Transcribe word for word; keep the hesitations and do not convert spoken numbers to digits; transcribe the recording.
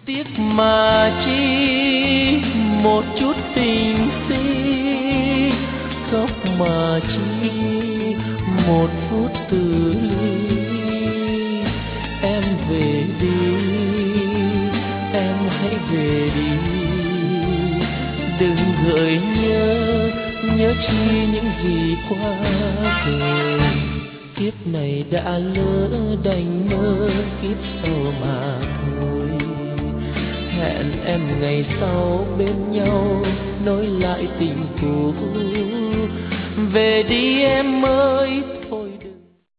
Tiếc mà chi một chút tình si, khóc mà chi một phút từ ly. Em về đi, em hãy về đi, đừng gợi nhớ, nhớ chi những gì qua rồi. Kiếp này đã lỡ đành mơ, kiếp sau mà thôi. Hẹn em ngày sau bên nhau, nối lại tình cũ. Về đi em ơi thôi.